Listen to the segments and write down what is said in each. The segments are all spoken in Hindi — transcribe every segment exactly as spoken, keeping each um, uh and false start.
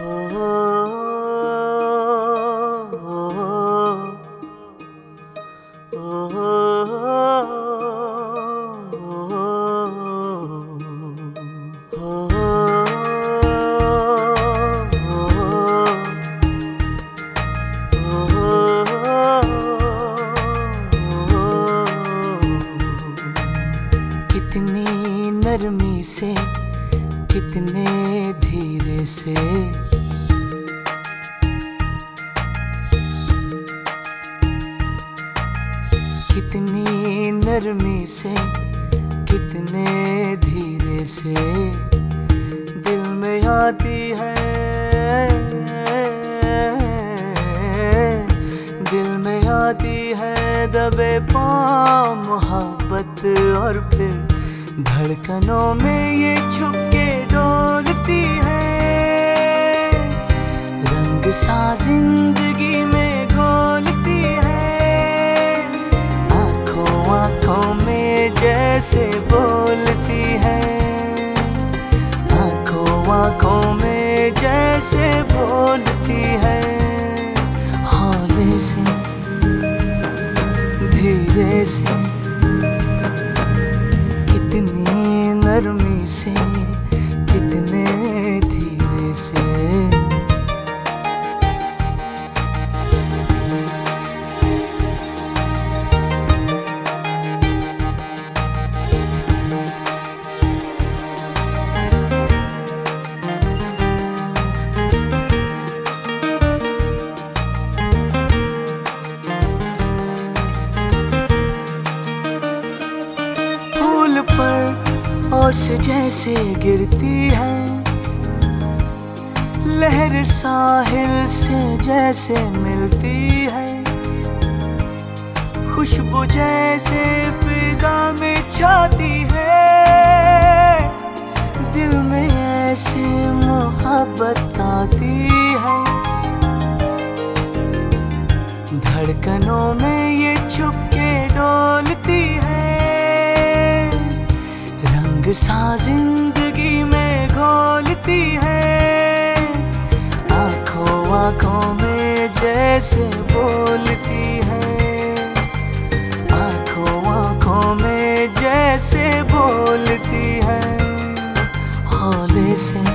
कितनी नरमी से, कितने धीरे से, कितनी नरमी से, कितने धीरे से दिल में आती है, दिल में आती है दबे पाँव मोहब्बत। और फिर धड़कनों में ये छुप के डोलती है, रंग सा जिंदगी में घोलती है, आंखों आंखों में जैसे बोलती है, आंखों आंखों में जैसे बोलती है, हौले से धीरे से, कितनी नरमी से, कितने धीरे से। फूल पर ओस जैसे गिरती है, लहर साहिल से जैसे मिलती है, खुशबू जैसे फिजा में छाती है, दिल में ऐसे मोहब्बत आती है, धड़कनों में ये छुप के डोलती है, रंग सा जिंदगी में घोलती है, आंखों आंखों में जैसे बोलती है, आंखों आंखों में जैसे बोलती है, हौले से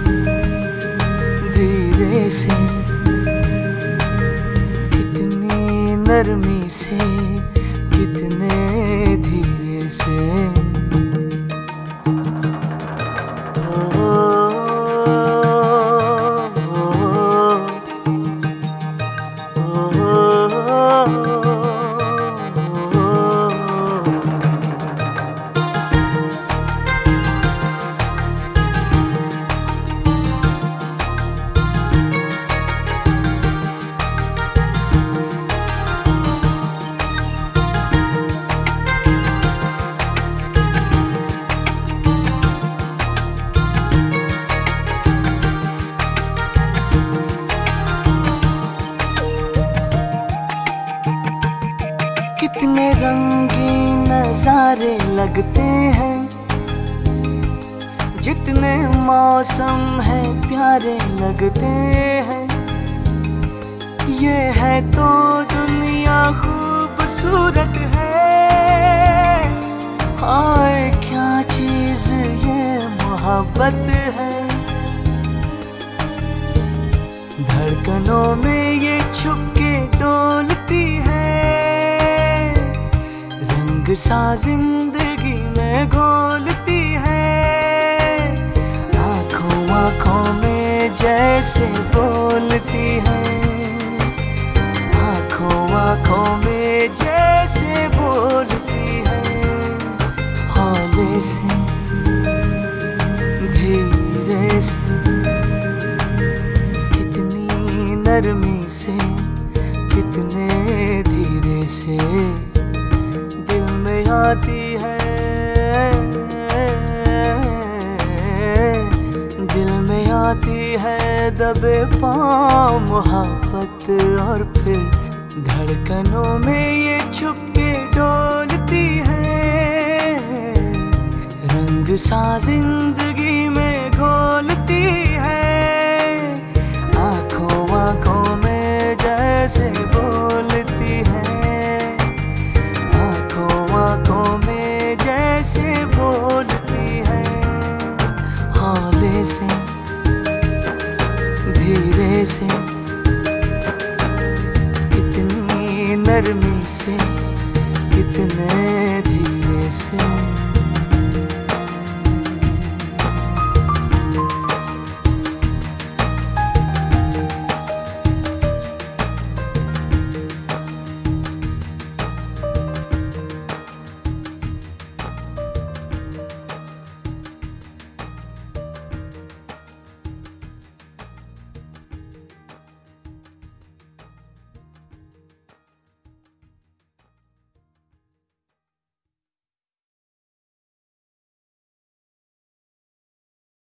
धीरे से, कितनी नरमी से, कितने धीरे से। कितने रंगीन नजारे लगते हैं, जितने मौसम है प्यारे लगते हैं, ये है तो दुनिया खूबसूरत है, हाय क्या चीज ये मोहब्बत है, धड़कनों में ये छुप के डोलती है, रंग सा जिंदगी में घोलती है, आंखों आंखों में जैसे बोलती है, आंखों आंखों में जैसे बोलती है, हौले से धीरे से, कितनी नरमी से, कितने धीरे से दिल में आती है, दिल में आती है दबे पाँव मोहब्बत। और फिर धड़कनों में ये छुप के डोलती है, रंग सा जिंदगी में घोलती है, जैसे बोलती है, आंखों आंखों में जैसे बोलती है। हौले से धीरे से कितनी नरमी से, कितने